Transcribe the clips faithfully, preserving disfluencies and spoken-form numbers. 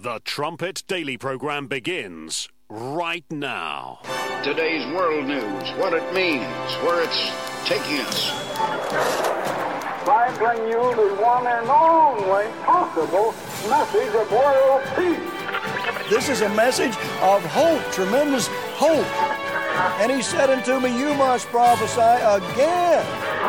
The Trumpet Daily program begins right now. Today's world news, what it means, where it's taking us. I bring you the one and only possible message of world peace. This is a message of hope, tremendous hope. And he said unto me, you must prophesy again.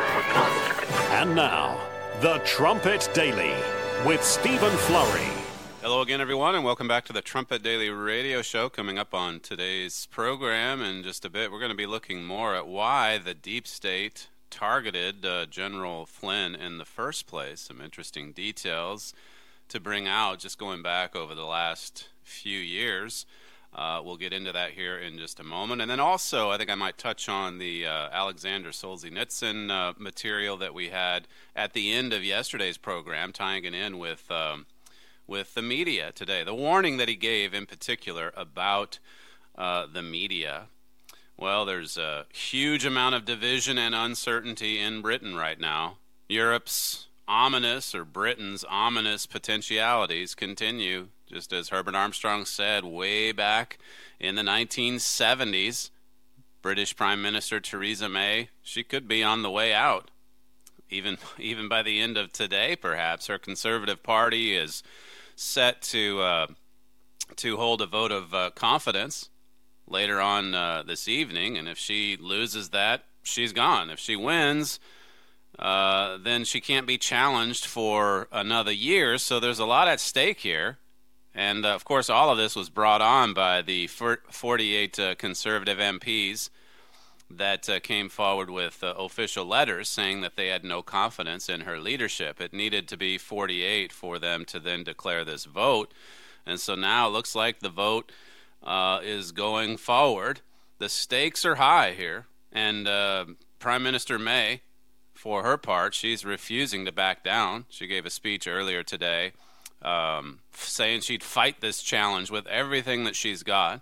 And now, The Trumpet Daily with Stephen Flurry. Hello again, everyone, and welcome back to the Trumpet Daily Radio Show. Coming up on today's program in just a bit, we're going to be looking more at why the deep state targeted uh, General Flynn in the first place. Some interesting details to bring out just going back over the last few years. Uh, we'll get into that here in just a moment. And then also, I think I might touch on the uh, Alexander Solzhenitsyn uh, material that we had at the end of yesterday's program, tying it in with... Um, with the media today. The warning that he gave in particular about uh, the media. Well, there's a huge amount of division and uncertainty in Britain right now. Europe's ominous, or Britain's ominous potentialities continue, just as Herbert Armstrong said way back in the nineteen seventies. British Prime Minister Theresa May, she could be on the way out. Even, even by the end of today, perhaps. Her Conservative Party is set to uh, to hold a vote of uh, confidence later on uh, this evening, and if she loses that, she's gone. If she wins, uh, then she can't be challenged for another year, so there's a lot at stake here. And, uh, of course, all of this was brought on by the forty-eight uh, Conservative M Ps that uh, came forward with uh, official letters saying that they had no confidence in her leadership. It needed to be forty-eight for them to then declare this vote. And so now it looks like the vote uh, is going forward. The stakes are high here. And uh, Prime Minister May, for her part, she's refusing to back down. She gave a speech earlier today um, saying she'd fight this challenge with everything that she's got.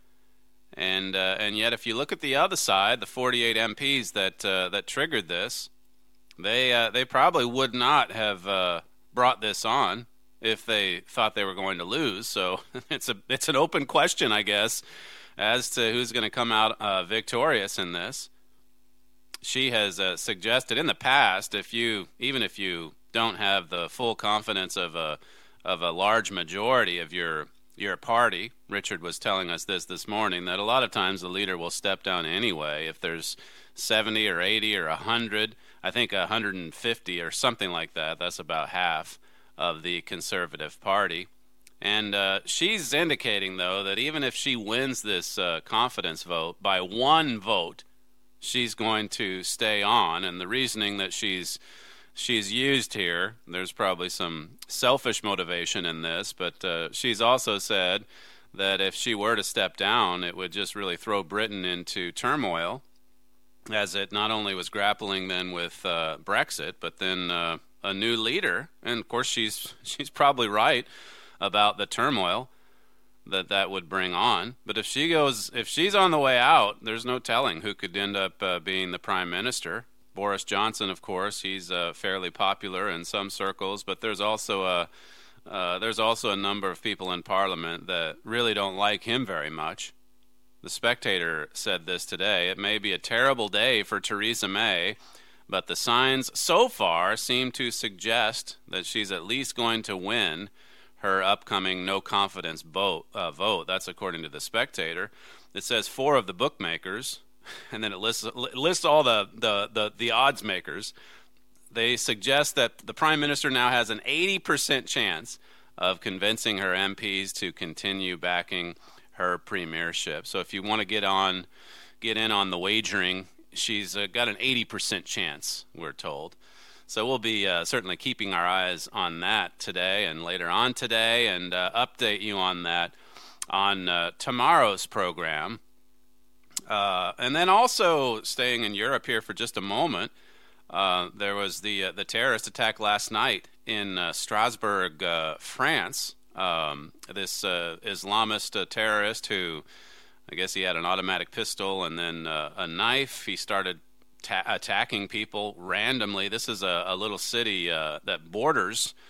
And uh, and yet, if you look at the other side, the forty-eight M Ps that uh, that triggered this, they uh, they probably would not have uh, brought this on if they thought they were going to lose. So it's a it's an open question, I guess, as to who's going to come out uh, victorious in this. She has uh, suggested in the past, if you even if you don't have the full confidence of a of a large majority of your your party, Richard was telling us this this morning, that a lot of times the leader will step down anyway. If there's seventy or eighty or one hundred, I think one hundred fifty or something like that, that's about half of the Conservative Party. And uh, she's indicating, though, that even if she wins this uh, confidence vote by one vote, she's going to stay on. And the reasoning that she's She's used here, there's probably some selfish motivation in this, but uh, she's also said that if she were to step down, it would just really throw Britain into turmoil, as it not only was grappling then with uh, Brexit, but then uh, a new leader. And, of course, she's she's probably right about the turmoil that that would bring on. But if she goes, if she's on the way out, there's no telling who could end up uh, being the prime minister. Boris Johnson, of course, he's uh, fairly popular in some circles, but there's also a uh, there's also a number of people in Parliament that really don't like him very much. The Spectator said this today. It may be a terrible day for Theresa May, but the signs so far seem to suggest that she's at least going to win her upcoming no-confidence vote, uh, vote. That's according to The Spectator. It says four of the bookmakers, and then it lists it lists all the, the, the, the odds makers. They suggest that the Prime Minister now has an eighty percent chance of convincing her M Ps to continue backing her premiership. So if you want to get on, get in on the wagering, she's uh, got an eighty percent chance, we're told. So we'll be uh, certainly keeping our eyes on that today and later on today, and uh, update you on that on uh, tomorrow's program. Uh, and then also staying in Europe here for just a moment, uh, there was the uh, the terrorist attack last night in uh, Strasbourg, uh, France. Um, this uh, Islamist uh, terrorist who, I guess he had an automatic pistol and then uh, a knife. He started ta- attacking people randomly. This is a, a little city uh, that borders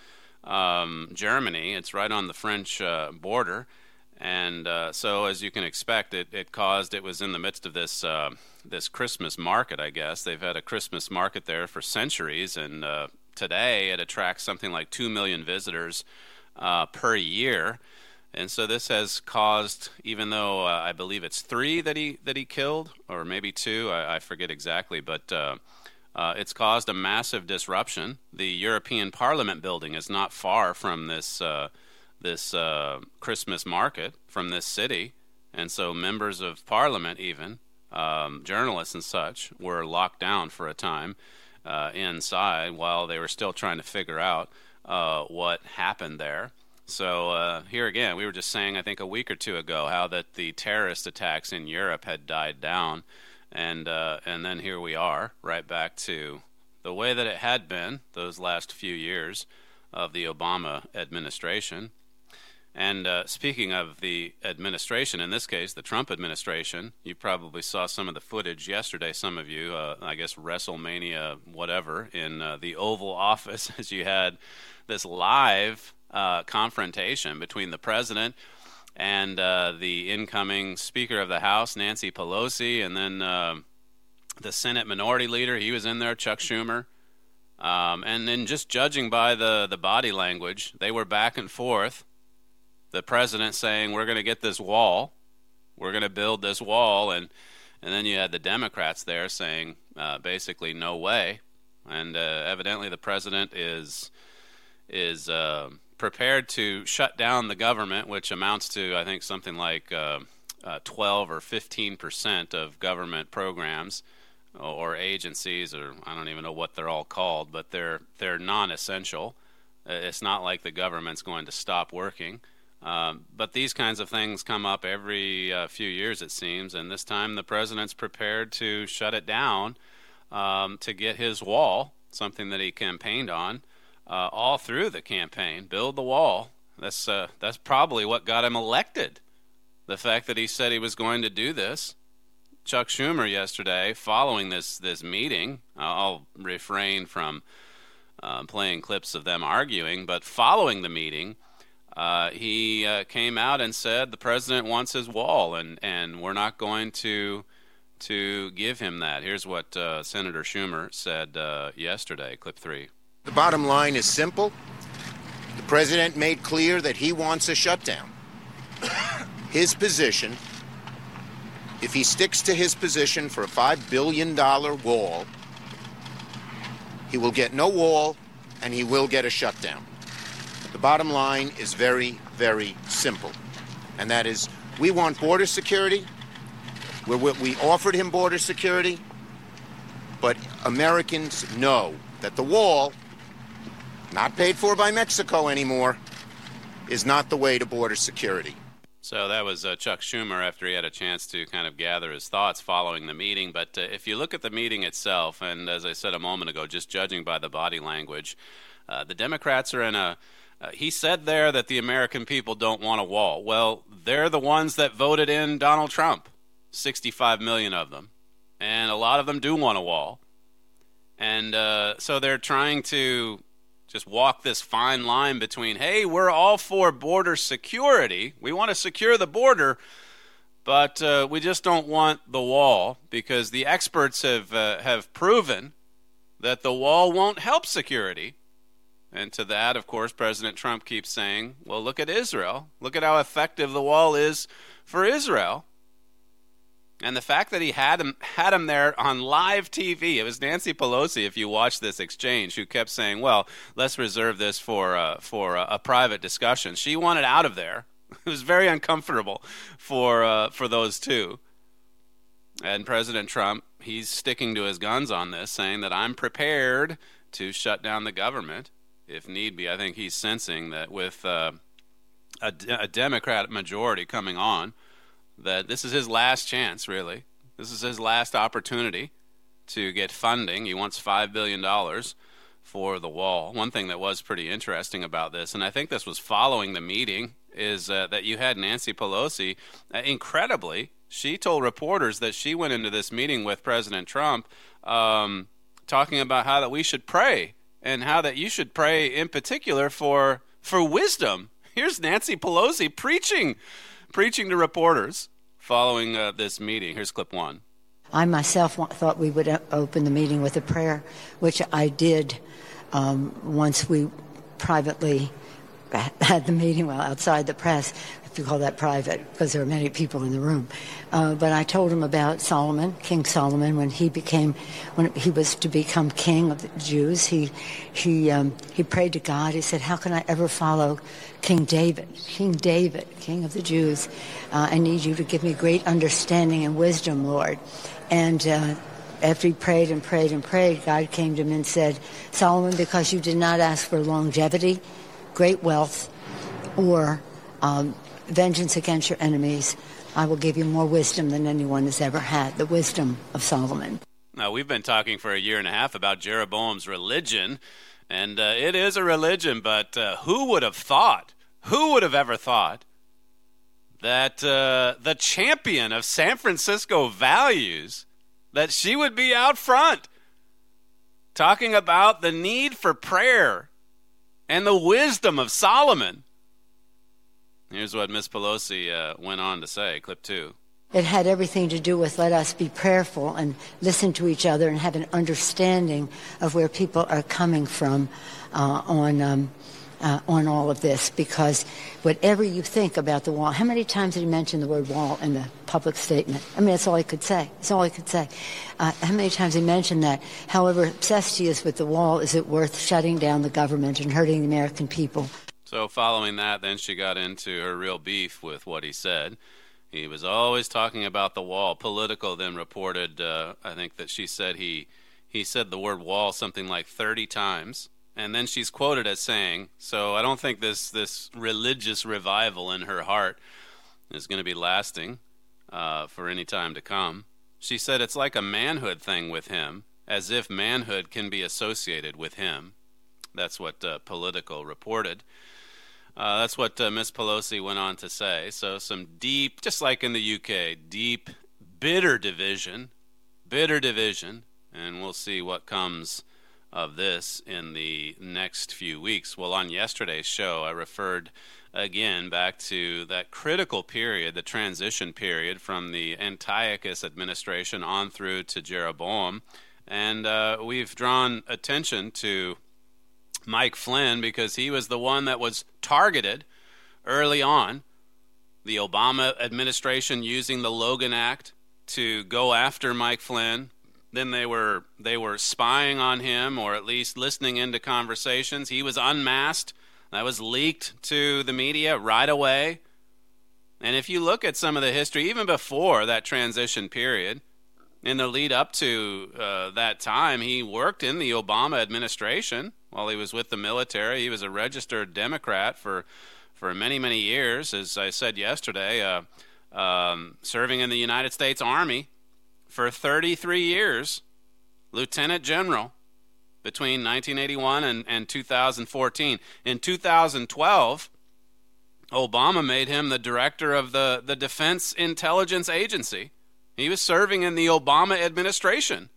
um, Germany. It's right on the French uh, border. And uh, so, as you can expect, it, it caused, it was in the midst of this uh, this Christmas market, I guess. They've had a Christmas market there for centuries, and uh, today it attracts something like two million visitors uh, per year. And so this has caused, even though uh, I believe it's three that he that he killed, or maybe two, I, I forget exactly, but uh, uh, it's caused a massive disruption. The European Parliament building is not far from this uh this uh, Christmas market, from this city, and so members of Parliament, even um, journalists and such, were locked down for a time uh, inside while they were still trying to figure out uh, what happened there. So uh, here again, we were just saying, I think a week or two ago, how that the terrorist attacks in Europe had died down, and uh, and then here we are, right back to the way that it had been those last few years of the Obama administration. And uh, speaking of the administration, in this case, the Trump administration, you probably saw some of the footage yesterday, some of you, uh, I guess WrestleMania, whatever, in uh, the Oval Office, as you had this live uh, confrontation between the president and uh, the incoming Speaker of the House, Nancy Pelosi, and then uh, the Senate Minority Leader. He was in there, Chuck Schumer. Um, and then just judging by the, the body language, they were back and forth. The president saying, we're going to get this wall, we're going to build this wall, and and then you had the Democrats there saying uh, basically no way, and uh, evidently the president is is uh, prepared to shut down the government, which amounts to, I think, something like uh, uh, twelve or fifteen percent of government programs or agencies, or I don't even know what they're all called, but they're they're non-essential. It's not like the government's going to stop working. Um, but these kinds of things come up every uh, few years, it seems, and this time the president's prepared to shut it down um, to get his wall, something that he campaigned on uh, all through the campaign. Build the wall. That's uh, that's probably what got him elected. The fact that he said he was going to do this. Chuck Schumer yesterday, following this this meeting, I'll refrain from uh, playing clips of them arguing, but following the meeting, Uh, he uh, came out and said the president wants his wall, and, and we're not going to to give him that. Here's what uh, Senator Schumer said uh, yesterday, clip three. The bottom line is simple. The president made clear that he wants a shutdown. His position, if he sticks to his position for a five billion dollars wall, he will get no wall, and he will get a shutdown. The bottom line is very, very simple, and that is we want border security. We're, we offered him border security, but Americans know that the wall, not paid for by Mexico anymore, is not the way to border security. So that was uh, Chuck Schumer after he had a chance to kind of gather his thoughts following the meeting. But uh, if you look at the meeting itself, and as I said a moment ago, just judging by the body language, uh, the Democrats are in a Uh, he said there that the American people don't want a wall. Well, they're the ones that voted in Donald Trump, sixty-five million of them. And a lot of them do want a wall. And uh, so they're trying to just walk this fine line between, hey, we're all for border security. We want to secure the border, but uh, we just don't want the wall because the experts have uh, have proven that the wall won't help security. And to that, of course, President Trump keeps saying, well, look at Israel. Look at how effective the wall is for Israel. And the fact that he had him had him there on live T V, it was Nancy Pelosi, if you watch this exchange, who kept saying, well, let's reserve this for, uh, for a, a private discussion. She wanted out of there. It was very uncomfortable for, uh, for those two. And President Trump, he's sticking to his guns on this, saying that I'm prepared to shut down the government if need be. I think he's sensing that with uh, a, a Democrat majority coming on, that this is his last chance, really. This is his last opportunity to get funding. He wants five billion dollars for the wall. One thing that was pretty interesting about this, and I think this was following the meeting, is uh, that you had Nancy Pelosi, uh, incredibly, she told reporters that she went into this meeting with President Trump um, talking about how that we should pray and how that you should pray in particular for for wisdom. Here's Nancy Pelosi preaching, preaching to reporters following uh, this meeting. Here's clip one. I myself thought we would open the meeting with a prayer, which I did um, once we privately had the meeting, well, outside the press, if you call that private, because there were many people in the room. Uh, but I told him about Solomon, King Solomon, when he became, when he was to become king of the Jews. He, he, um, he prayed to God. He said, "How can I ever follow King David, King David, King of the Jews? Uh, I need you to give me great understanding and wisdom, Lord." And uh, after he prayed and prayed and prayed, God came to him and said, "Solomon, because you did not ask for longevity, great wealth, or um, vengeance against your enemies, I will give you more wisdom than anyone has ever had," the wisdom of Solomon. Now, we've been talking for a year and a half about Jeroboam's religion, and uh, it is a religion, but uh, who would have thought, who would have ever thought that uh, the champion of San Francisco values, that she would be out front talking about the need for prayer and the wisdom of Solomon. Here's what Miz Pelosi uh, went on to say, clip two. It had everything to do with let us be prayerful and listen to each other and have an understanding of where people are coming from uh, on um, uh, on all of this. Because whatever you think about the wall, how many times did he mention the word wall in the public statement? I mean, that's all he could say. That's all he could say. Uh, how many times he mentioned that? However obsessed he is with the wall, is it worth shutting down the government and hurting the American people? So following that, then she got into her real beef with what he said. He was always talking about the wall. Politico then reported, uh, I think that she said he he said the word wall something like thirty times. And then she's quoted as saying, so I don't think this, this religious revival in her heart is going to be lasting uh, for any time to come. She said it's like a manhood thing with him, as if manhood can be associated with him. That's what uh, Politico reported. Uh, that's what uh, Miz Pelosi went on to say. So some deep, just like in the U K, deep, bitter division, bitter division, and we'll see what comes of this in the next few weeks. Well, on yesterday's show, I referred again back to that critical period, the transition period from the Antiochus administration on through to Jeroboam, and uh, we've drawn attention to Mike Flynn because he was the one that was targeted early on. The Obama administration using the Logan Act to go after Mike Flynn. Then they were they were spying on him, or at least listening into conversations. He was unmasked. That was leaked to the media right away. And if you look at some of the history, even before that transition period, in the lead up to uh, that time, he worked in the Obama administration while he was with the military. He was a registered Democrat for for many, many years, as I said yesterday, uh, um, serving in the United States Army for thirty-three years, lieutenant general, between nineteen eighty-one and, and two thousand fourteen. In two thousand twelve, Obama made him the director of the, the Defense Intelligence Agency. He was serving in the Obama administration.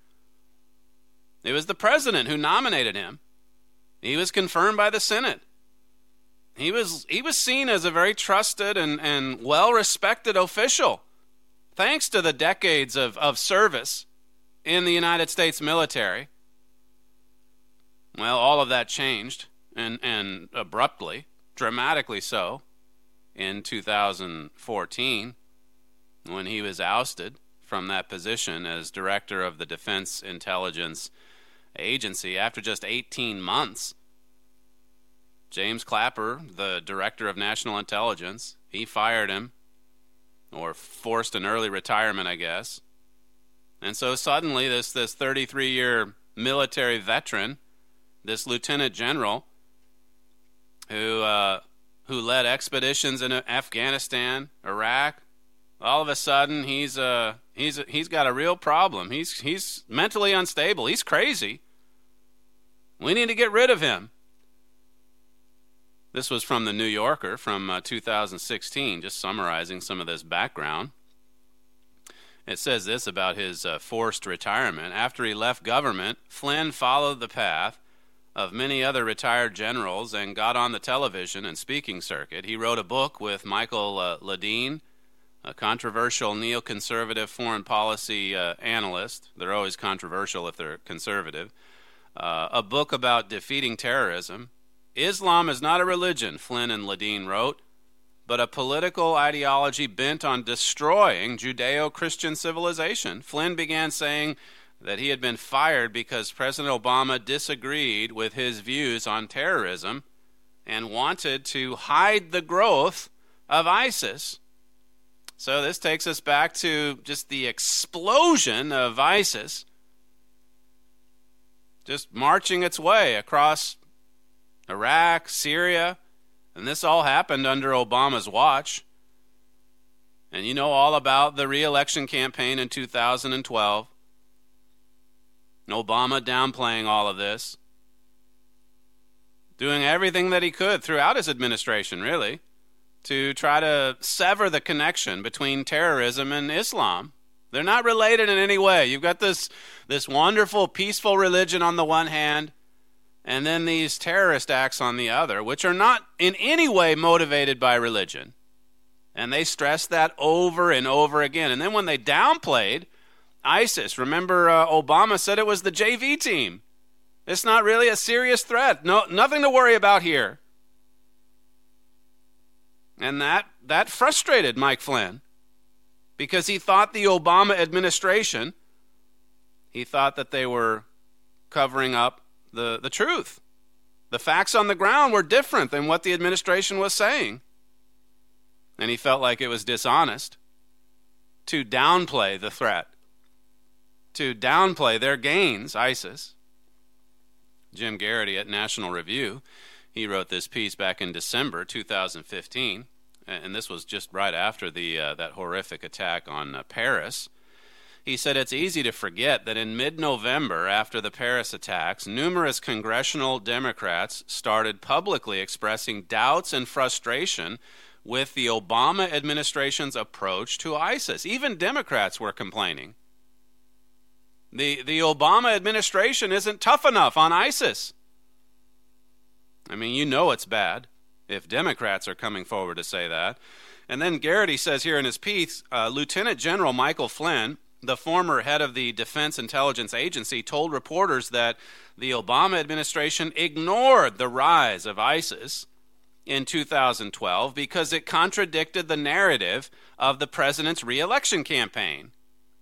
It was the president who nominated him. He was confirmed by the Senate. He was he was seen as a very trusted and, and well-respected official, thanks to the decades of, of service in the United States military. Well, all of that changed, and, and abruptly, dramatically so, in two thousand fourteen, when he was ousted from that position as director of the Defense Intelligence Agency after just eighteen months. James Clapper, the director of national intelligence, he fired him, or forced an early retirement, I guess. And so suddenly this this thirty-three-year military veteran, this lieutenant general, who uh, who led expeditions in Afghanistan, Iraq, all of a sudden he's uh he's he's got a real problem. He's he's mentally unstable. He's crazy. We need to get rid of him. This was from the New Yorker from uh, two thousand sixteen, just summarizing some of this background. It says this about his uh, forced retirement. After he left government, Flynn followed the path of many other retired generals and got on the television and speaking circuit. He wrote a book with Michael uh, Ledeen, a controversial neoconservative foreign policy uh, analyst. They're always controversial if they're conservative. Uh, a book about defeating terrorism. Islam is not a religion, Flynn and Ledeen wrote, but a political ideology bent on destroying Judeo-Christian civilization. Flynn began saying that he had been fired because President Obama disagreed with his views on terrorism and wanted to hide the growth of ISIS. So this takes us back to just the explosion of ISIS just marching its way across Iraq, Syria, and this all happened under Obama's watch. And you know all about the re-election campaign in two thousand twelve. Obama downplaying all of this, doing everything that he could throughout his administration, really, to try to sever the connection between terrorism and Islam. They're not related in any way. You've got this, this wonderful, peaceful religion on the one hand, and then these terrorist acts on the other, which are not in any way motivated by religion. And they stressed that over and over again. And then when they downplayed ISIS, remember uh, Obama said it was the J V team. It's not really a serious threat. No, nothing to worry about here. And that that frustrated Mike Flynn because he thought the Obama administration, he thought that they were covering up the, the truth. The facts on the ground were different than what the administration was saying. And he felt like it was dishonest to downplay the threat, to downplay their gains, ISIS. Jim Garrity at National Review, he wrote this piece back in December two thousand fifteen, and this was just right after the uh, that horrific attack on uh, Paris. He said it's easy to forget that in mid-November, after the Paris attacks, numerous congressional Democrats started publicly expressing doubts and frustration with the Obama administration's approach to ISIS. Even Democrats were complaining. The, the Obama administration isn't tough enough on ISIS. I mean, you know it's bad if Democrats are coming forward to say that. And then Garrity says here in his piece, uh, Lieutenant General Michael Flynn, the former head of the Defense Intelligence Agency, told reporters that the Obama administration ignored the rise of ISIS in two thousand twelve because it contradicted the narrative of the president's re-election campaign.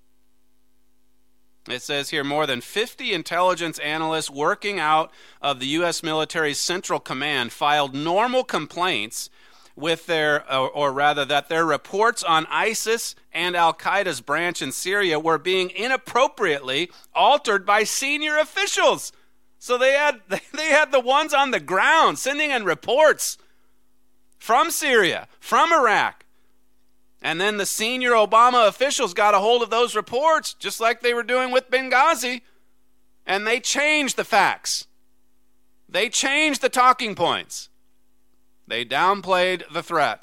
It says here more than fifty intelligence analysts working out of the U S military's Central Command filed normal complaints with their, or, or rather that their reports on ISIS and Al-Qaeda's branch in Syria were being inappropriately altered by senior officials. So they had they had the ones on the ground sending in reports from Syria, from Iraq. And then the senior Obama officials got a hold of those reports, just like they were doing with Benghazi, and they changed the facts. They changed the talking points. They downplayed the threat.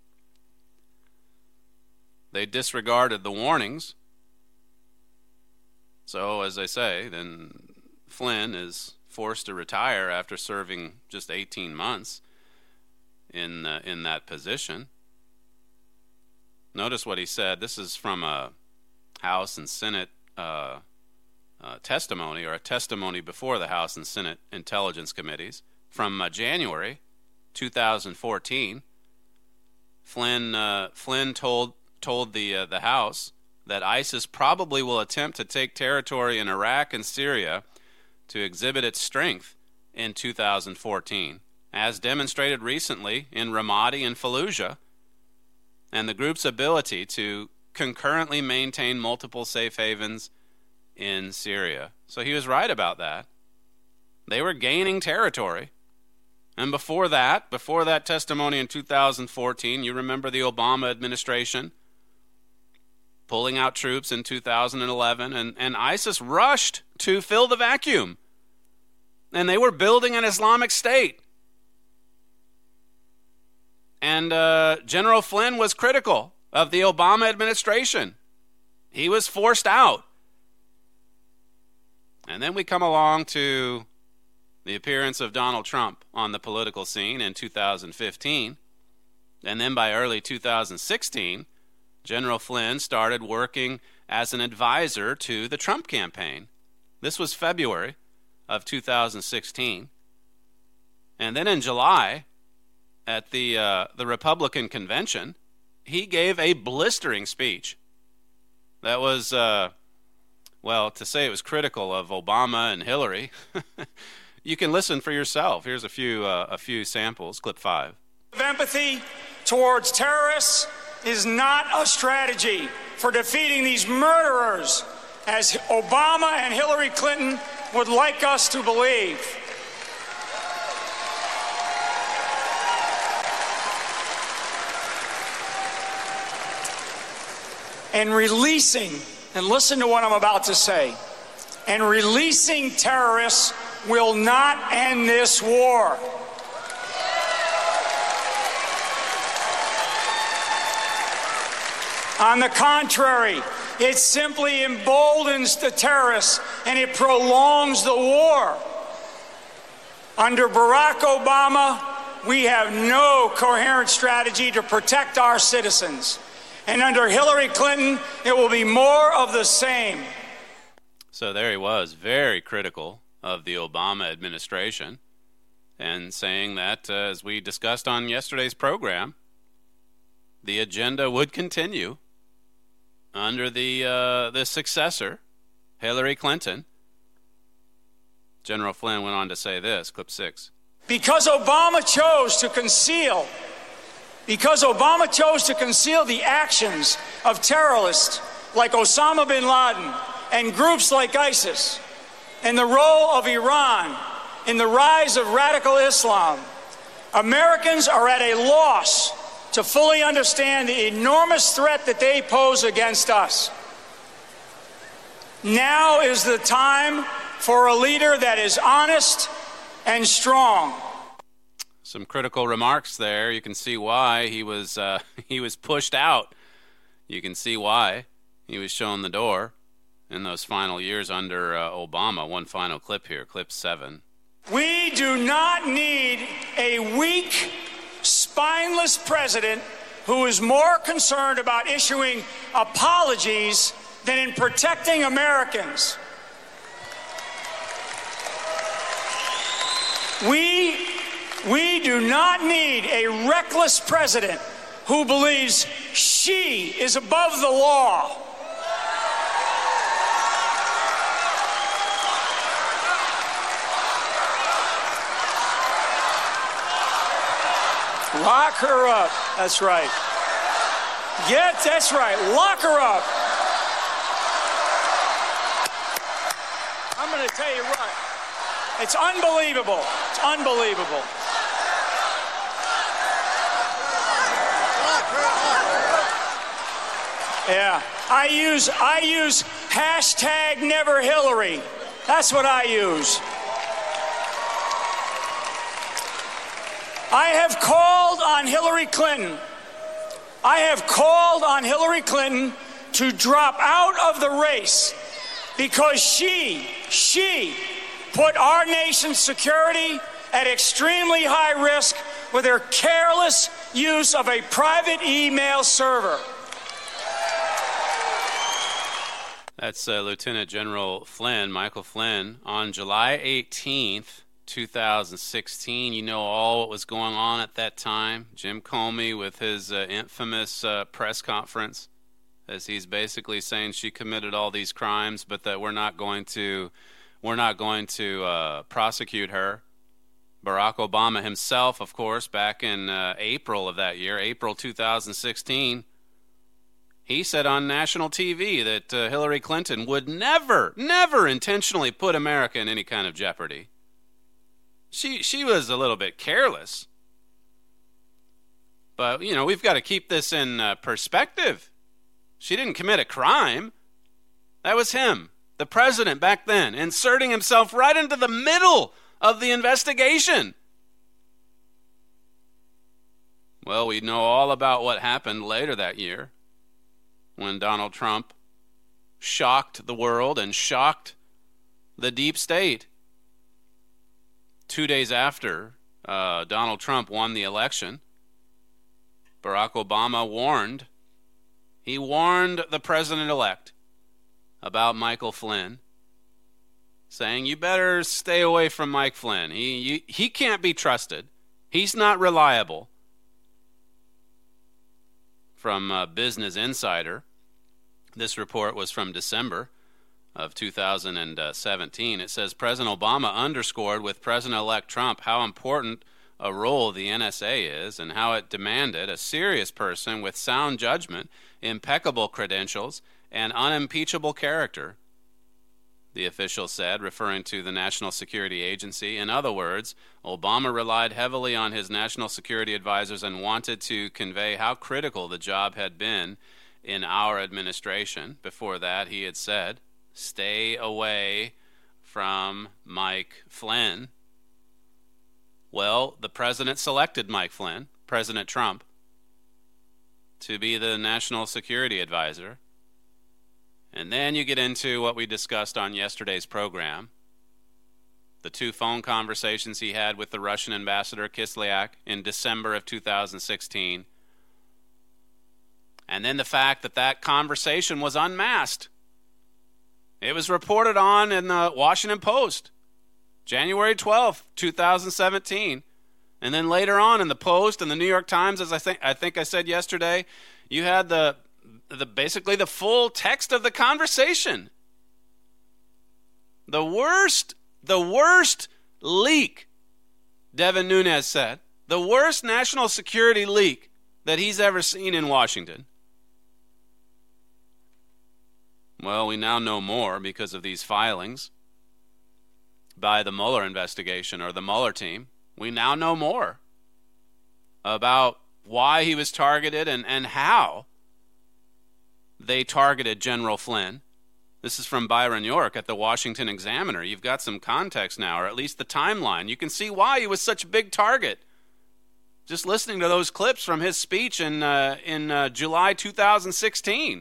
They disregarded the warnings. So, as I say, then Flynn is forced to retire after serving just eighteen months in uh, in that position. Notice what he said. This is from a House and Senate uh, uh, testimony, or a testimony before the House and Senate Intelligence Committees from uh, January two thousand fourteen. Flynn uh, Flynn told told the uh, the House that ISIS probably will attempt to take territory in Iraq and Syria to exhibit its strength in two thousand fourteen, as demonstrated recently in Ramadi and Fallujah, and the group's ability to concurrently maintain multiple safe havens in Syria. So he was right about that. They were gaining territory. And before that, before that testimony in two thousand fourteen, you remember the Obama administration pulling out troops in two thousand eleven, and, and ISIS rushed to fill the vacuum. And they were building an Islamic State. And uh, General Flynn was critical of the Obama administration. He was forced out. And then we come along to the appearance of Donald Trump on the political scene in two thousand fifteen. And then by early two thousand sixteen, General Flynn started working as an advisor to the Trump campaign. This was February of two thousand sixteen. And then in July, at the uh, the Republican convention, he gave a blistering speech. That was, uh, well, to say it was critical of Obama and Hillary, you can listen for yourself. Here's a few uh, a few samples. Clip five. Empathy towards terrorists is not a strategy for defeating these murderers, as Obama and Hillary Clinton would like us to believe. And releasing, and listen to what I'm about to say, and releasing terrorists will not end this war. On the contrary, it simply emboldens the terrorists and it prolongs the war. Under Barack Obama, we have no coherent strategy to protect our citizens. And under Hillary Clinton, it will be more of the same. So there he was, very critical of the Obama administration, and saying that, uh, as we discussed on yesterday's program, the agenda would continue under the uh, the successor, Hillary Clinton. General Flynn went on to say this, clip six. Because Obama chose to conceal, because Obama chose to conceal the actions of terrorists like Osama bin Laden and groups like ISIS, and the role of Iran in the rise of radical Islam, Americans are at a loss to fully understand the enormous threat that they pose against us. Now is the time for a leader that is honest and strong. Some critical remarks there. You can see why he was uh, he was pushed out. You can see why he was shown the door in those final years under uh, Obama. One final clip here, clip seven. We do not need a weak, spineless president who is more concerned about issuing apologies than in protecting Americans. We, we do not need a reckless president who believes she is above the law. Lock her up. That's right. Get, that's right. Lock her up. I'm going to tell you what. It's unbelievable. It's unbelievable. Yeah. I use I use hashtag Never Hillary. That's what I use. I have called on Hillary Clinton. I have called on Hillary Clinton to drop out of the race because she, she put our nation's security at extremely high risk with her careless use of a private email server. That's uh, Lieutenant General Flynn, Michael Flynn, on July eighteenth, two thousand sixteen. You know all what was going on at that time. Jim Comey with his uh, infamous uh, press conference, as he's basically saying she committed all these crimes, but that we're not going to, we're not going to uh, prosecute her. Barack Obama himself, of course, back in uh, April of that year, April two thousand sixteen, he said on national T V that uh, Hillary Clinton would never, never intentionally put America in any kind of jeopardy. She she was a little bit careless. But, you know, we've got to keep this in uh, perspective. She didn't commit a crime. That was him, the president back then, inserting himself right into the middle of the investigation. Well, we know all about what happened later that year when Donald Trump shocked the world and shocked the deep state two days after uh, Donald Trump won the election, Barack Obama warned, he warned the president-elect about Michael Flynn, saying, you better stay away from Mike Flynn. He, you, he can't be trusted. He's not reliable. From uh, Business Insider, this report was from December of two thousand seventeen. It says, President Obama underscored with President-elect Trump how important a role the N S A is and how it demanded a serious person with sound judgment, impeccable credentials, and unimpeachable character, the official said, referring to the National Security Agency. In other words, Obama relied heavily on his national security advisors and wanted to convey how critical the job had been in our administration. Before that, he had said, stay away from Mike Flynn. Well, the president selected Mike Flynn, President Trump, to be the national security advisor. And then you get into what we discussed on yesterday's program, the two phone conversations he had with the Russian ambassador Kislyak in December of two thousand sixteen. And then the fact that that conversation was unmasked. It was reported on in the Washington Post, January twelfth, two thousand seventeen. And then later on in the Post and the New York Times, as I think I think I said yesterday, you had the the basically the full text of the conversation. The worst, the worst leak, Devin Nunes said, the worst national security leak that he's ever seen in Washington. Well, we now know more because of these filings by the Mueller investigation or the Mueller team. We now know more about why he was targeted and, and how they targeted General Flynn. This is from Byron York at the Washington Examiner. You've got some context now, or at least the timeline. You can see why he was such a big target. Just listening to those clips from his speech in uh, in uh, July two thousand sixteen.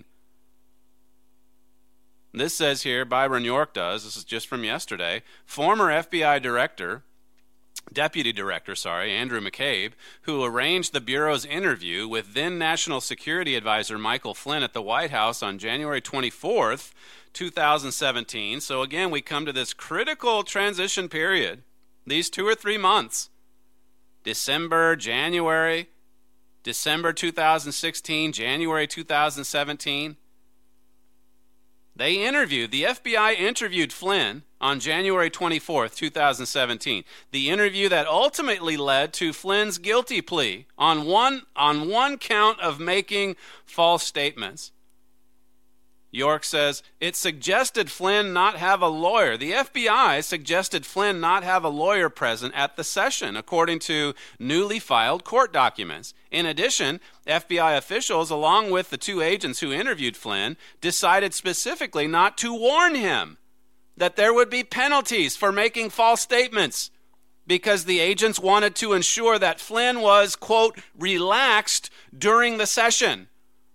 This says here, Byron York does, this is just from yesterday, former F B I director, Deputy Director, sorry, Andrew McCabe, who arranged the Bureau's interview with then National Security Advisor Michael Flynn at the White House on January twenty-fourth, two thousand seventeen. So again, we come to this critical transition period, these two or three months, December, January, December two thousand sixteen, January two thousand seventeen. They interviewed, the F B I interviewed Flynn on January twenty-fourth, two thousand seventeen. The interview that ultimately led to Flynn's guilty plea on one, on one count of making false statements. York says, it suggested Flynn not have a lawyer. The F B I suggested Flynn not have a lawyer present at the session, according to newly filed court documents. In addition, F B I officials, along with the two agents who interviewed Flynn, decided specifically not to warn him that there would be penalties for making false statements because the agents wanted to ensure that Flynn was, quote, relaxed during the session.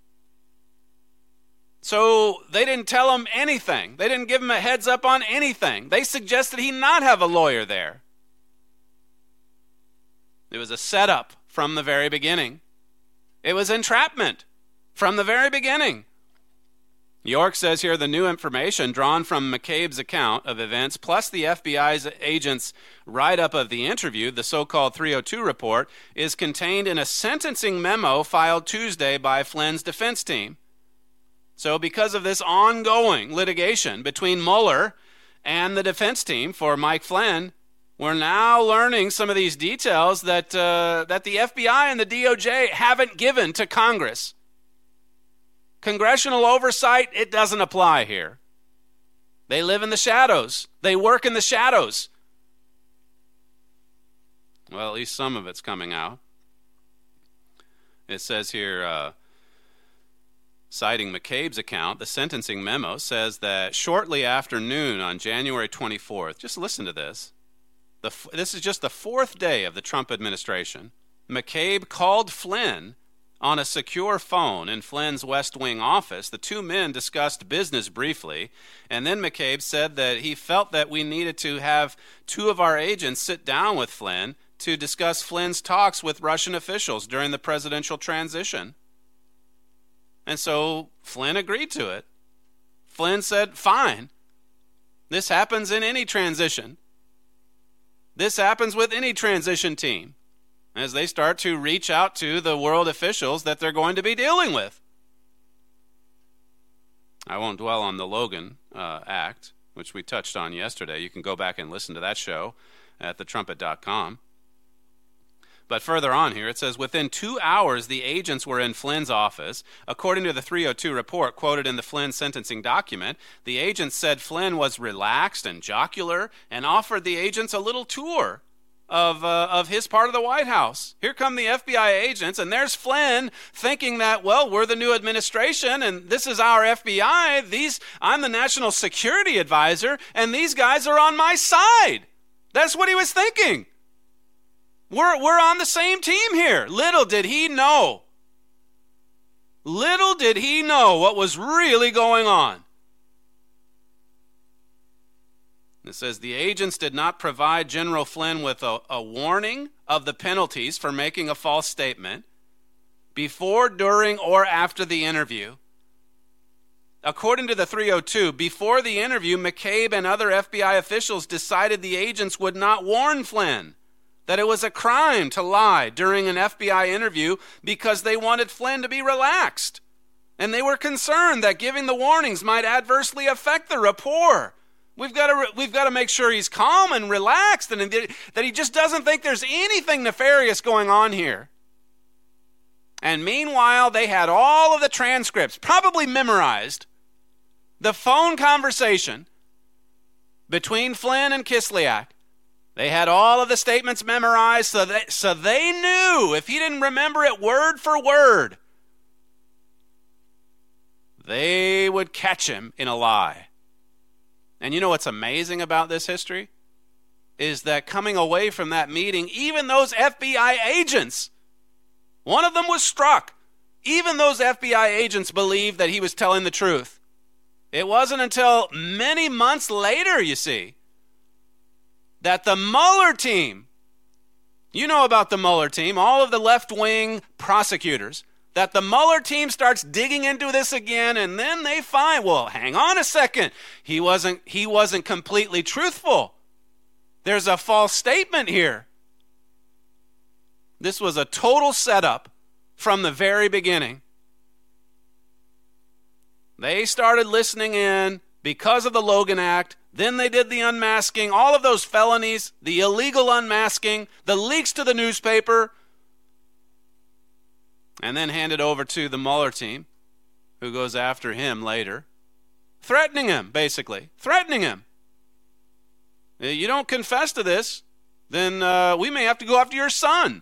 So they didn't tell him anything. They didn't give him a heads up on anything. They suggested he not have a lawyer there. It was a setup from the very beginning. It was entrapment from the very beginning. York says here the new information drawn from McCabe's account of events plus the F B I's agent's write-up of the interview, the so-called three oh two report, is contained in a sentencing memo filed Tuesday by Flynn's defense team. So because of this ongoing litigation between Mueller and the defense team for Mike Flynn, we're now learning some of these details that uh, that the F B I and the D O J haven't given to Congress. Congressional oversight, it doesn't apply here. They live in the shadows. They work in the shadows. Well, at least some of it's coming out. It says here, uh, citing McCabe's account, the sentencing memo says that shortly after noon on January twenty-fourth, just listen to this. The, this is just the fourth day of the Trump administration. McCabe called Flynn On a secure phone in Flynn's West Wing office, the two men discussed business briefly, and then McCabe said that he felt that we needed to have two of our agents sit down with Flynn to discuss Flynn's talks with Russian officials during the presidential transition. And so Flynn agreed to it. Flynn said, fine. This happens in any transition. This happens with any transition team, as they start to reach out to the world officials that they're going to be dealing with. I won't dwell on the Logan uh, Act, which we touched on yesterday. You can go back and listen to that show at the trumpet dot com. But further on here, it says, within two hours, the agents were in Flynn's office. According to the three oh two report quoted in the Flynn sentencing document, the agents said Flynn was relaxed and jocular and offered the agents a little tour of uh, of his part of the White House. Here come the F B I agents, and there's Flynn thinking that, well, we're the new administration, and this is our F B I. These, I'm the national security advisor, and these guys are on my side. That's what he was thinking. We're, we're on the same team here. Little did he know. Little did he know what was really going on. It says the agents did not provide General Flynn with a, a warning of the penalties for making a false statement before, during, or after the interview. According to the three oh two, before the interview, McCabe and other F B I officials decided the agents would not warn Flynn that it was a crime to lie during an F B I interview because they wanted Flynn to be relaxed. And they were concerned that giving the warnings might adversely affect the rapport. We've got to we've got to make sure he's calm and relaxed and that he just doesn't think there's anything nefarious going on here. And meanwhile, they had all of the transcripts, probably memorized, the phone conversation between Flynn and Kislyak. They had all of the statements memorized, so they, so they knew if he didn't remember it word for word, they would catch him in a lie. And you know what's amazing about this history? Is that coming away from that meeting, even those F B I agents, one of them was struck. Even those F B I agents believed that he was telling the truth. It wasn't until many months later, you see, that the Mueller team, you know about the Mueller team, all of the left-wing prosecutors, that the Mueller team starts digging into this again, and then they find, well, hang on a second, he wasn't, he wasn't completely truthful. There's a false statement here. This was a total setup from the very beginning. They started listening in because of the Logan Act. Then they did the unmasking, all of those felonies, the illegal unmasking, the leaks to the newspaper, and then handed over to the Mueller team, who goes after him later, threatening him, basically, threatening him. You don't confess to this, then uh, we may have to go after your son.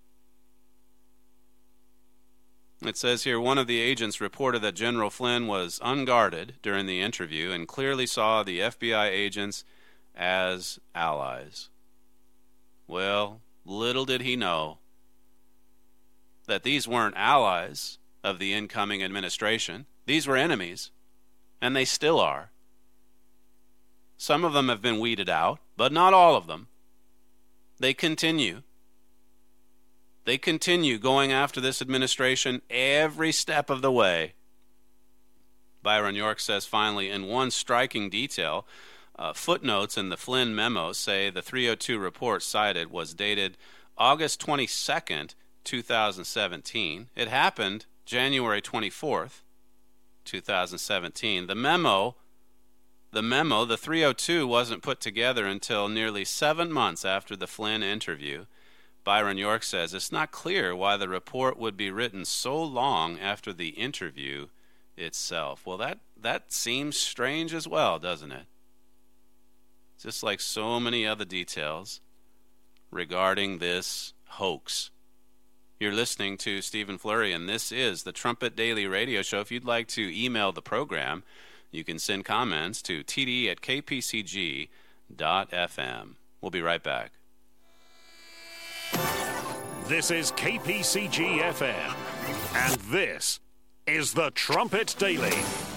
It says here, one of the agents reported that General Flynn was unguarded during the interview and clearly saw the F B I agents as allies. Well, little did he know that these weren't allies of the incoming administration. These were enemies, and they still are. Some of them have been weeded out, but not all of them. They continue. They continue going after this administration every step of the way. Byron York says, finally, in one striking detail, uh, footnotes in the Flynn memo say the three oh two report cited was dated August twenty-second, two thousand seventeen. It happened January twenty-fourth, two thousand seventeen. The memo, the memo, the three oh two wasn't put together until nearly seven months after the Flynn interview. Byron York says, it's not clear why the report would be written so long after the interview itself. Well, that, that seems strange as well, doesn't it? Just like so many other details regarding this hoax. You're listening to Stephen Flurry, and this is the Trumpet Daily Radio Show. If you'd like to email the program, you can send comments to t d at k p c g dot f m. We'll be right back. This is K P C G F M, And this is the Trumpet Daily.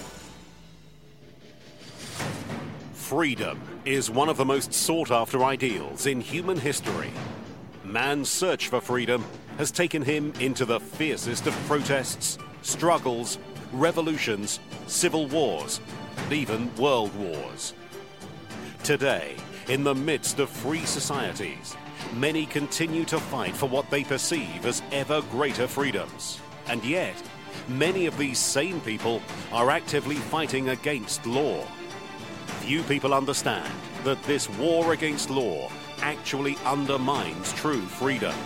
Freedom is one of the most sought-after ideals in human history. Man's search for freedom has taken him into the fiercest of protests, struggles, revolutions, civil wars, and even world wars. Today, in the midst of free societies, many continue to fight for what they perceive as ever greater freedoms. And yet, many of these same people are actively fighting against law. Few people understand that this war against law actually undermines true freedom.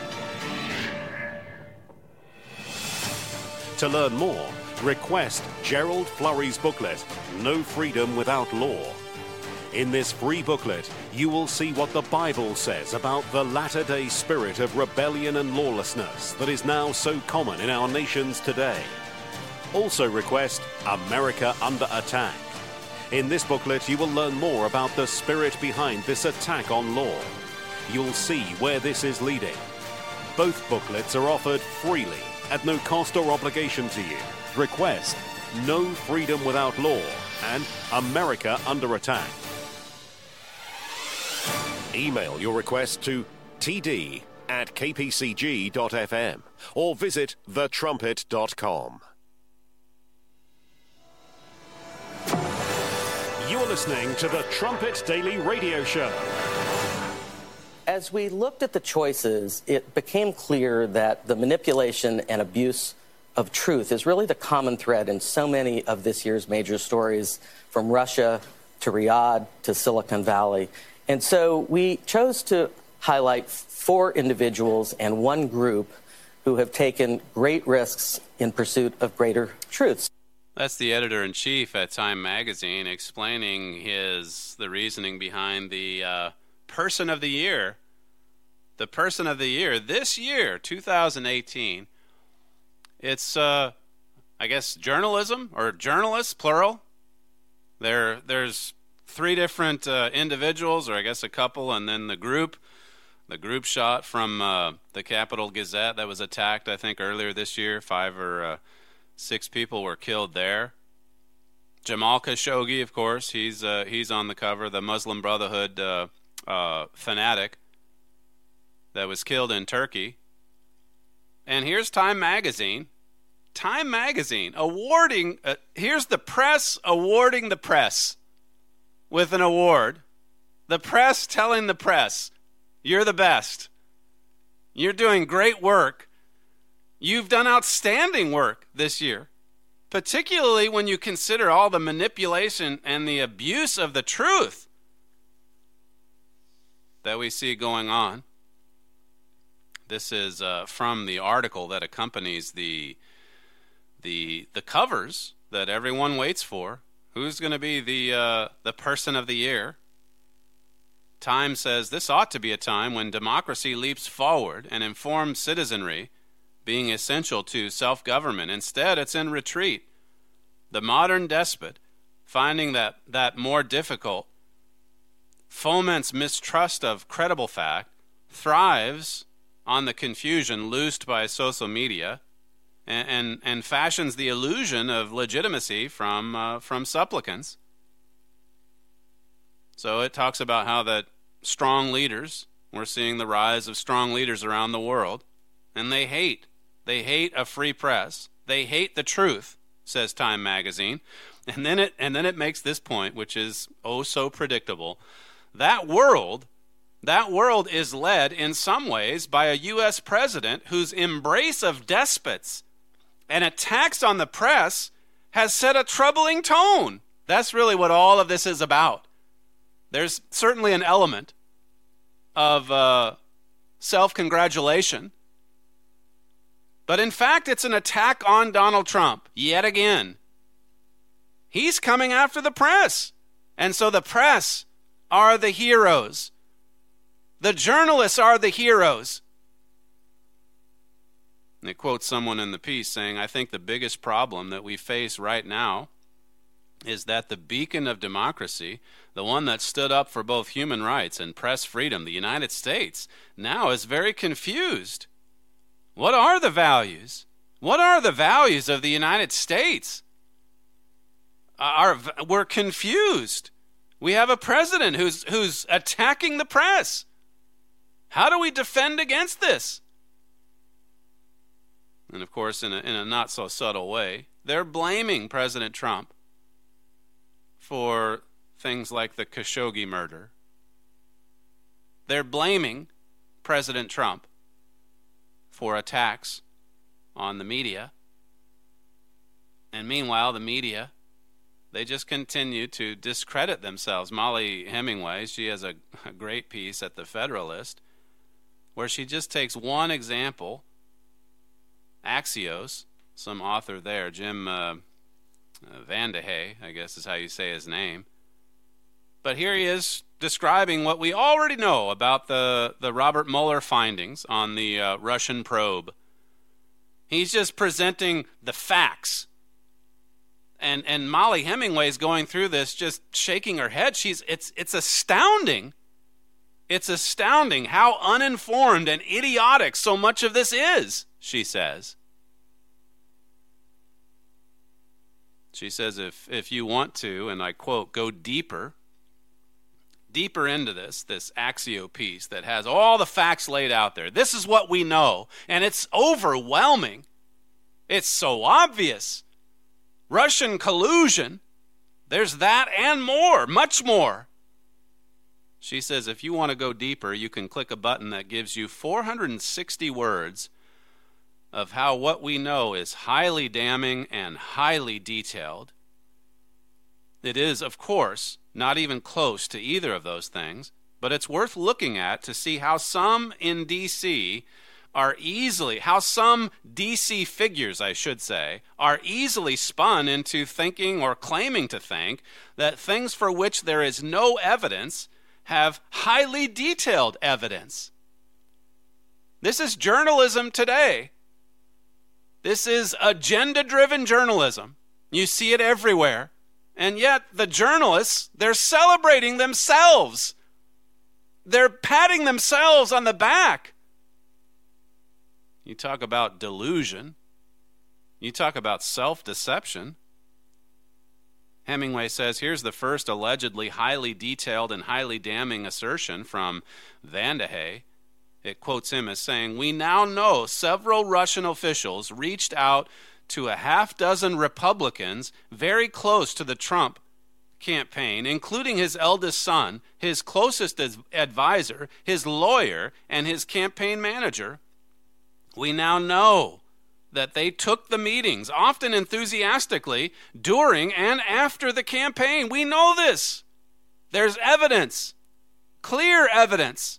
To learn more, request Gerald Flurry's booklet, No Freedom Without Law. In this free booklet, you will see what the Bible says about the latter-day spirit of rebellion and lawlessness that is now so common in our nations today. Also request America Under Attack. In this booklet, you will learn more about the spirit behind this attack on law. You'll see where this is leading. Both booklets are offered freely at no cost or obligation to you. Request No Freedom Without Law and America Under Attack. Email your request to t d at k p c g dot f m or visit the trumpet dot com. You're listening to the Trumpet Daily Radio Show. As we looked at the choices, it became clear that the manipulation and abuse of truth is really the common thread in so many of this year's major stories, from Russia to Riyadh to Silicon Valley. And so we chose to highlight four individuals and one group who have taken great risks in pursuit of greater truths. That's the editor-in-chief at Time Magazine explaining his the reasoning behind the uh, Person of the Year. The Person of the Year this year, two thousand eighteen. It's, uh, I guess, journalism or journalists, plural. There, there's three different uh, individuals, or I guess a couple, and then the group. The group shot from uh, the Capital Gazette that was attacked, I think, earlier this year. Five or uh, six people were killed there. Jamal Khashoggi, of course, he's uh, he's on the cover. The Muslim Brotherhood uh, uh, fanatic that was killed in Turkey. And here's Time Magazine. Time Magazine awarding, uh, here's the press awarding the press with an award. The press telling the press, you're the best. You're doing great work. You've done outstanding work this year, particularly when you consider all the manipulation and the abuse of the truth that we see going on. This is uh, from the article that accompanies the the the covers that everyone waits for. Who's going to be the uh, the Person of the Year? Time says this ought to be a time when democracy leaps forward and informed citizenry being essential to self-government. Instead, it's in retreat. The modern despot, finding that that more difficult, foments mistrust of credible fact, thrives on the confusion loosed by social media, and, and, and fashions the illusion of legitimacy from uh, from supplicants. So it talks about how that strong leaders, we're seeing the rise of strong leaders around the world, and they hate. They hate a free press. They hate the truth, says Time Magazine. And then it and then it makes this point, which is oh so predictable. That world That world is led in some ways by a U S president whose embrace of despots and attacks on the press has set a troubling tone. That's really what all of this is about. There's certainly an element of uh, self-congratulation, but in fact it's an attack on Donald Trump yet again. He's coming after the press, and so the press are the heroes. The journalists are the heroes. And it quotes someone in the piece saying, I think the biggest problem that we face right now is that the beacon of democracy, the one that stood up for both human rights and press freedom, the United States, now is very confused. What are the values? What are the values of the United States? Are, we're confused. We have a president who's who's attacking the press. How do we defend against this? And of course, in a, in a not so subtle way, they're blaming President Trump for things like the Khashoggi murder. They're blaming President Trump for attacks on the media. And meanwhile, the media, they just continue to discredit themselves. Molly Hemingway, she has a, a great piece at the Federalist where she just takes one example. Axios, some author there, Jim uh, uh, Vandehey, I guess is how you say his name. But here he is describing what we already know about the, the Robert Mueller findings on the uh, Russian probe. He's just presenting the facts. And and Molly Hemingway's going through this, just shaking her head. She's it's it's astounding. It's astounding how uninformed and idiotic so much of this is, she says. She says if if you want to, and I quote, go deeper, deeper into this, this Axio piece that has all the facts laid out there. This is what we know, and it's overwhelming. It's so obvious. Russian collusion, there's that and more, much more. She says if you want to go deeper, you can click a button that gives you four hundred sixty words of how what we know is highly damning and highly detailed. It is, of course, not even close to either of those things, but it's worth looking at to see how some in D C are easily, how some D C figures, I should say, are easily spun into thinking or claiming to think that things for which there is no evidence have highly detailed evidence. This is journalism today. This is agenda-driven journalism. You see it everywhere. And yet the journalists, they're celebrating themselves. They're patting themselves on the back. You talk about delusion. You talk about self-deception. Hemingway says, here's the first allegedly highly detailed and highly damning assertion from Vandehey. It quotes him as saying, we now know several Russian officials reached out to a half dozen Republicans very close to the Trump campaign, including his eldest son, his closest advisor, his lawyer, and his campaign manager. We now know that they took the meetings, often enthusiastically, during and after the campaign. We know this. There's evidence, clear evidence.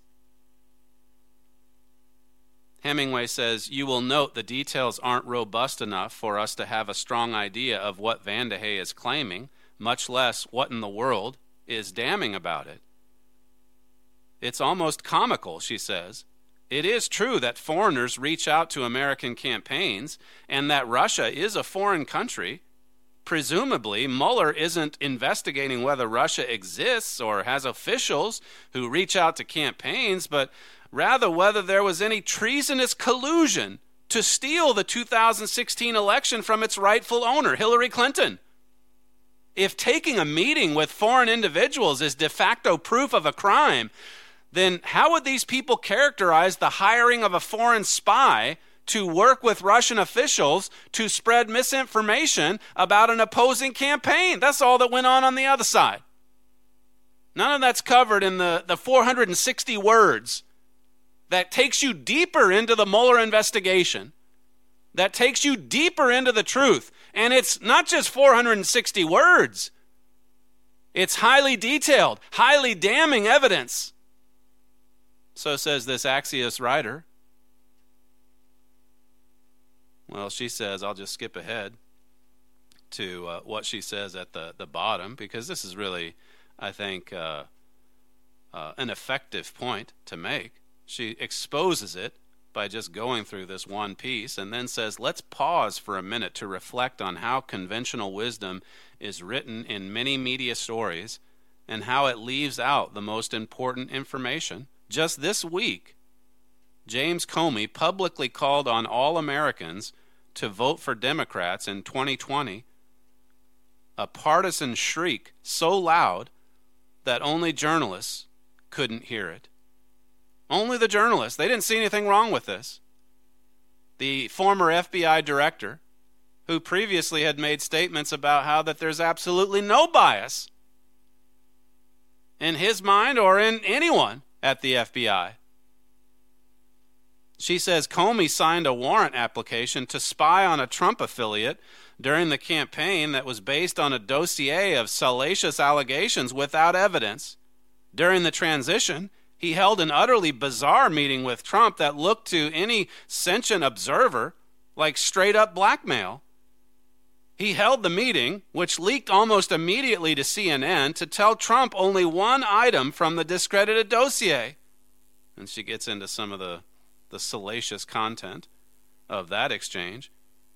Hemingway says, you will note the details aren't robust enough for us to have a strong idea of what Vandehey is claiming, much less what in the world is damning about it. It's almost comical, she says. It is true that foreigners reach out to American campaigns and that Russia is a foreign country. Presumably, Mueller isn't investigating whether Russia exists or has officials who reach out to campaigns, but rather whether there was any treasonous collusion to steal the two thousand sixteen election from its rightful owner, Hillary Clinton. If taking a meeting with foreign individuals is de facto proof of a crime, then how would these people characterize the hiring of a foreign spy to work with Russian officials to spread misinformation about an opposing campaign? That's all that went on on the other side. None of that's covered in the, the four hundred sixty words that takes you deeper into the Mueller investigation, that takes you deeper into the truth. And it's not just four hundred sixty words. It's highly detailed, highly damning evidence. So says this Axios writer. Well, she says, I'll just skip ahead to uh, what she says at the, the bottom, because this is really, I think, uh, uh, an effective point to make. She exposes it by just going through this one piece and then says, let's pause for a minute to reflect on how conventional wisdom is written in many media stories and how it leaves out the most important information. Just this week, James Comey publicly called on all Americans to vote for Democrats in twenty twenty, a partisan shriek so loud that only journalists couldn't hear it. Only the journalists. They didn't see anything wrong with this. The former F B I director, who previously had made statements about how that there's absolutely no bias in his mind or in anyone at the F B I. She says Comey signed a warrant application to spy on a Trump affiliate during the campaign that was based on a dossier of salacious allegations without evidence. During the transition, he held an utterly bizarre meeting with Trump that looked to any sentient observer like straight-up blackmail. He held the meeting, which leaked almost immediately to C N N, to tell Trump only one item from the discredited dossier. And she gets into some of the, the salacious content of that exchange.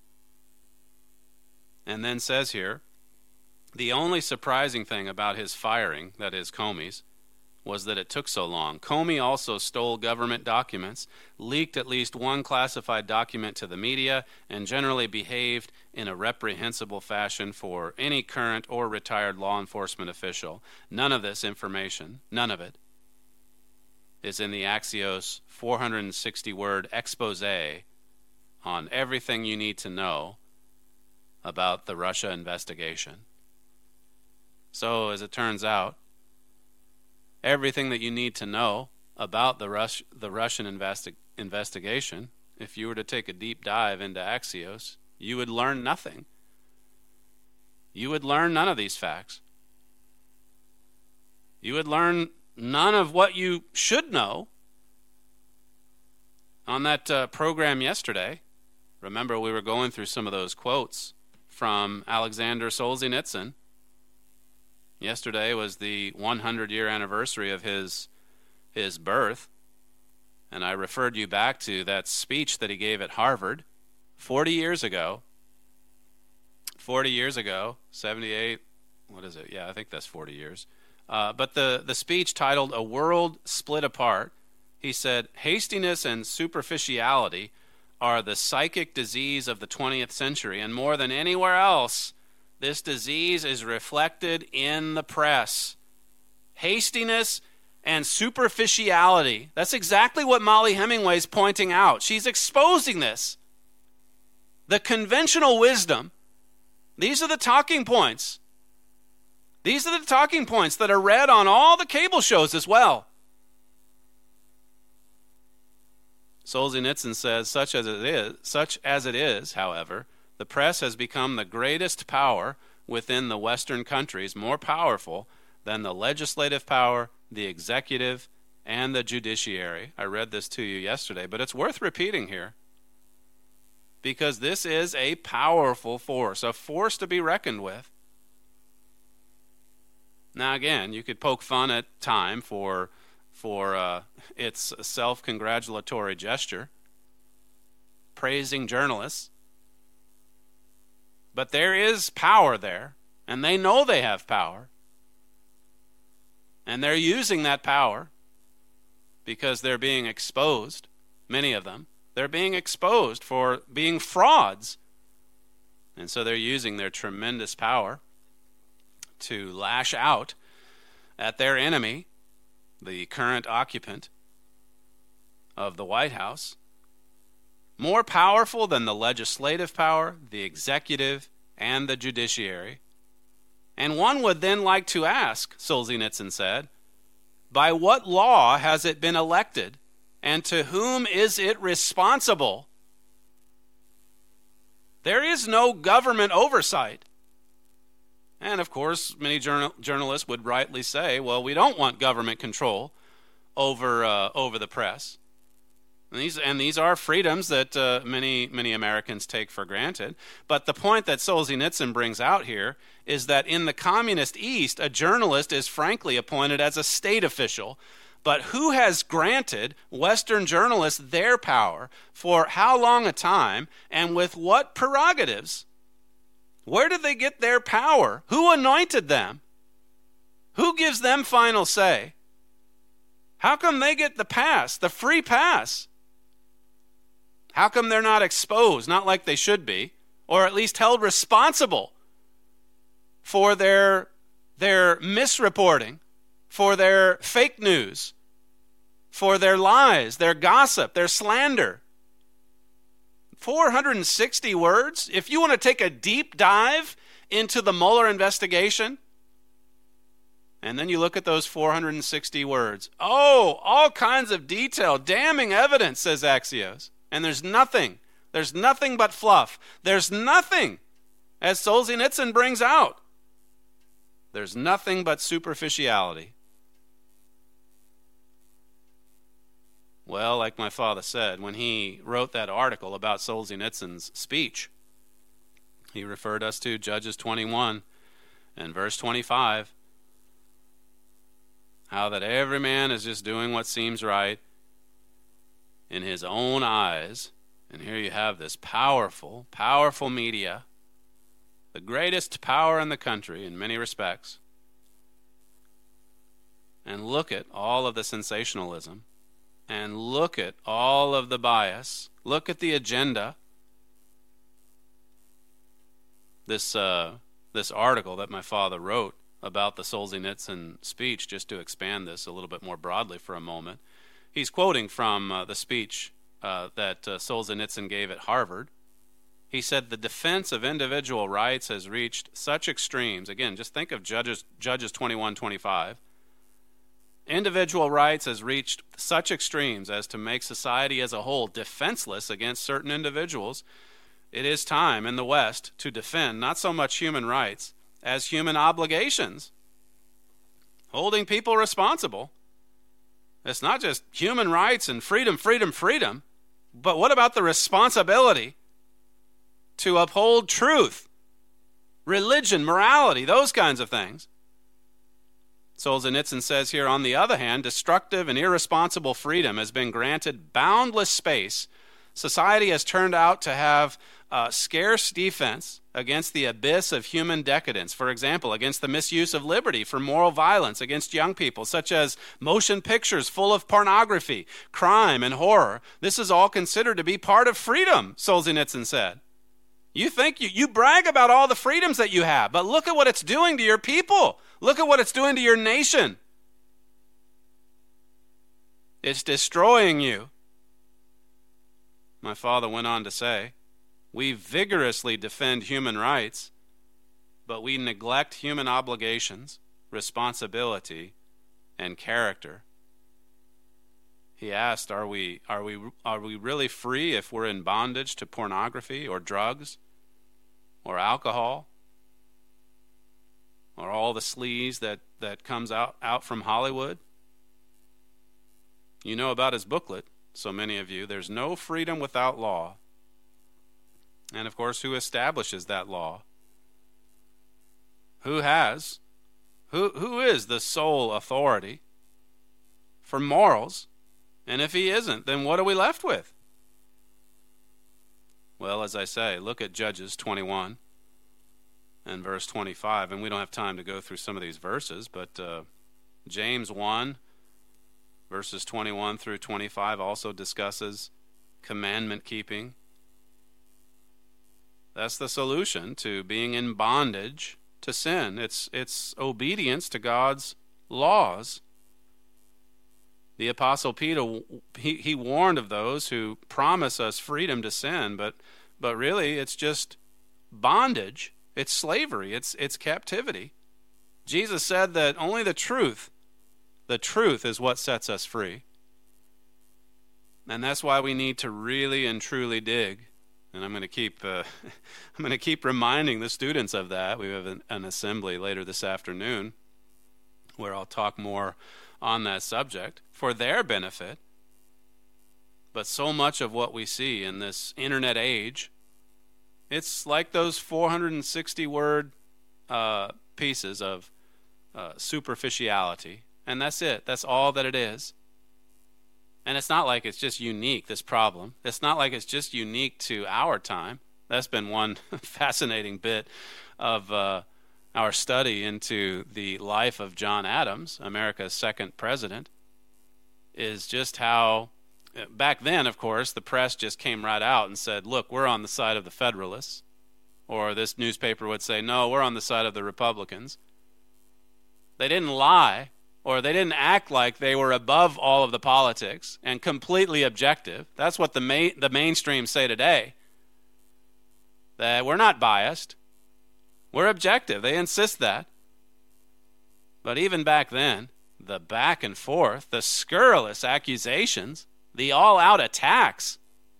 And then says here, the only surprising thing about his firing, that is Comey's, was that it took so long. Comey also stole government documents, leaked at least one classified document to the media, and generally behaved in a reprehensible fashion for any current or retired law enforcement official. None of this information, none of it, is in the Axios four hundred sixty word expose on everything you need to know about the Russia investigation. So, as it turns out, everything that you need to know about the Rus- the Russian investi- investigation, if you were to take a deep dive into Axios, you would learn nothing. You would learn none of these facts. You would learn none of what you should know. On that uh, program yesterday, remember we were going through some of those quotes from Alexander Solzhenitsyn. Yesterday was the one hundred year anniversary of his his birth, and I referred you back to that speech that he gave at Harvard forty years ago. forty years ago, seventy-eight, what is it? Yeah, I think that's forty years. Uh, but the, the speech titled A World Split Apart, he said, hastiness and superficiality are the psychic disease of the twentieth century, and more than anywhere else, this disease is reflected in the press. Hastiness and superficiality. That's exactly what Molly Hemingway is pointing out. She's exposing this. The conventional wisdom. These are the talking points. These are the talking points that are read on all the cable shows as well. Solzhenitsyn says, such as it is, such as it is, however, the press has become the greatest power within the Western countries, more powerful than the legislative power, the executive, and the judiciary. I read this to you yesterday, but it's worth repeating here, because this is a powerful force, a force to be reckoned with. Now again, you could poke fun at Time for, for uh, its self-congratulatory gesture, praising journalists. But there is power there, and they know they have power. And they're using that power because they're being exposed, many of them. They're being exposed for being frauds. And so they're using their tremendous power to lash out at their enemy, the current occupant of the White House, more powerful than the legislative power, the executive, and the judiciary. And one would then like to ask, Solzhenitsyn said, by what law has it been elected, and to whom is it responsible? There is no government oversight. And of course, many journal- journalists would rightly say, well, we don't want government control over uh, over the press. And these, and these are freedoms that uh, many, many Americans take for granted. But the point that Solzhenitsyn brings out here is that in the communist East, a journalist is frankly appointed as a state official. But who has granted Western journalists their power, for how long a time, and with what prerogatives? Where did they get their power? Who anointed them? Who gives them final say? How come they get the pass, the free pass? How come they're not exposed, not like they should be, or at least held responsible for their, their misreporting, for their fake news, for their lies, their gossip, their slander? four hundred sixty words? If you want to take a deep dive into the Mueller investigation, and then you look at those four hundred sixty words. Oh, all kinds of detail, damning evidence, says Axios. And there's nothing. There's nothing but fluff. There's nothing, as Solzhenitsyn brings out. There's nothing but superficiality. Well, like my father said, when he wrote that article about Solzhenitsyn's speech, he referred us to Judges twenty-one and verse twenty-five. How that every man is just doing what seems right in his own eyes. And here you have this powerful, powerful media, the greatest power in the country in many respects. And look at all of the sensationalism. And look at all of the bias. Look at the agenda. This, uh, this article that my father wrote about the Solzhenitsyn speech, just to expand this a little bit more broadly for a moment. He's quoting from uh, the speech uh, that uh, Solzhenitsyn gave at Harvard. He said, the defense of individual rights has reached such extremes. Again, just think of Judges, Judges twenty-one twenty-five. Individual rights has reached such extremes as to make society as a whole defenseless against certain individuals. It is time in the West to defend not so much human rights as human obligations, holding people responsible. It's not just human rights and freedom, freedom, freedom, but what about the responsibility to uphold truth, religion, morality, those kinds of things? Solzhenitsyn says here, on the other hand, destructive and irresponsible freedom has been granted boundless space. Society has turned out to have uh, scarce defense against the abyss of human decadence. For example, against the misuse of liberty for moral violence against young people, such as motion pictures full of pornography, crime, and horror. This is all considered to be part of freedom, Solzhenitsyn said. You think you, you brag about all the freedoms that you have, but look at what it's doing to your people. Look at what it's doing to your nation. It's destroying you. My father went on to say, we vigorously defend human rights, but we neglect human obligations, responsibility, and character. He asked, are we, are we, are we really free if we're in bondage to pornography or drugs or alcohol or all the sleaze that, that comes out, out from Hollywood? You know about his booklet, so many of you. There's no freedom without law. And of course, who establishes that law? Who has? Who, who is the sole authority for morals? And if he isn't, then what are we left with? Well, as I say, look at Judges twenty-one and verse twenty-five. And we don't have time to go through some of these verses, but uh, James one, verses twenty-one through twenty-five also discusses commandment keeping. That's the solution to being in bondage to sin. It's, it's obedience to God's laws. The Apostle Peter, he, he warned of those who promise us freedom to sin, but but really it's just bondage. It's slavery. It's it's captivity. Jesus said that only the truth, the truth is what sets us free. And that's why we need to really and truly dig. And I'm going to keep uh, I'm going to keep reminding the students of that. We have an, an assembly later this afternoon where I'll talk more on that subject for their benefit. But so much of what we see in this internet age, it's like those four hundred sixty word uh, pieces of uh, superficiality. And that's it. That's all that it is. And it's not like it's just unique, this problem. It's not like it's just unique to our time. That's been one fascinating bit of uh, our study into the life of John Adams, America's second president, is just how back then, of course, the press just came right out and said, look, we're on the side of the Federalists. Or this newspaper would say, no, we're on the side of the Republicans. They didn't lie, or they didn't act like they were above all of the politics and completely objective. That's what the ma- the mainstream say today. That we're not biased. We're objective. They insist that. But even back then, the back and forth, the scurrilous accusations, the all-out attacks,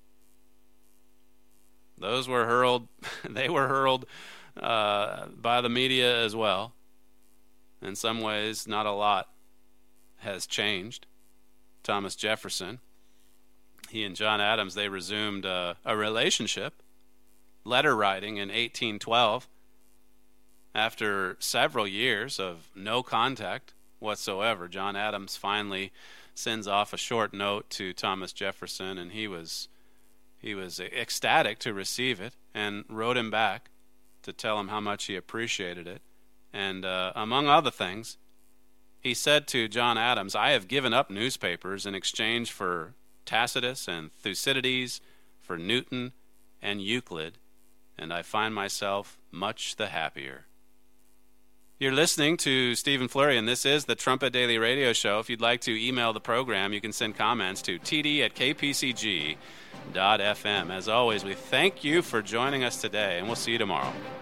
those were hurled, they were hurled uh, by the media as well. In some ways, not a lot has changed. Thomas Jefferson, he and John Adams, they resumed uh, a relationship, letter writing in eighteen twelve, after several years of no contact whatsoever. John Adams finally sends off a short note to Thomas Jefferson, and he was he was ecstatic to receive it and wrote him back to tell him how much he appreciated it. And uh, among other things, he said to John Adams, I have given up newspapers in exchange for Tacitus and Thucydides, for Newton and Euclid, and I find myself much the happier. You're listening to Stephen Flurry, and this is the Trumpet Daily Radio Show. If you'd like to email the program, you can send comments to t d at k p c g dot f m. As always, we thank you for joining us today, and we'll see you tomorrow.